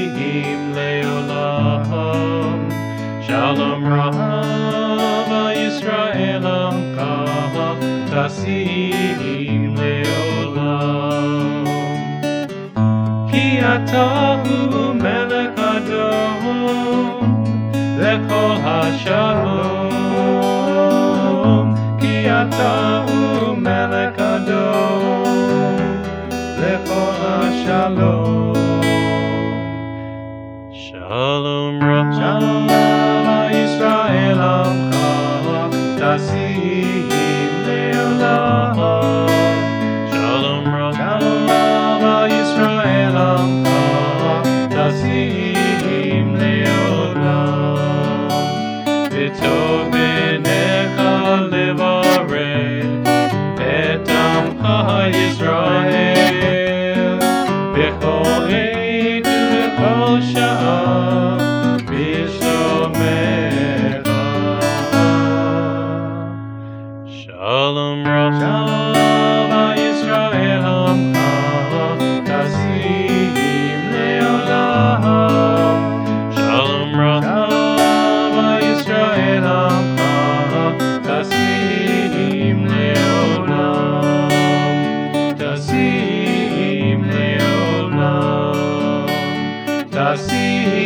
Tasim leolam. Shalom Rava Yisrael Amcha. Tasim leolam. Ki atahu melech adon lechol hashalom. Ki atahu melech adon lechol hashalom. Shalom Rava Yisrael Amcha. Tasim leolam. Shalom Rava Yisrael Amcha. Tasim leolam. V'tov b'necha levaret et Amcha Yisrael b'chol עת ובכל שעה בשלומך. Shalom Rava Yisrael Amcha. Tasim leolam. Shalom Rava Yisrael Amcha. Tasim leolam. Tasim leolam. Tasim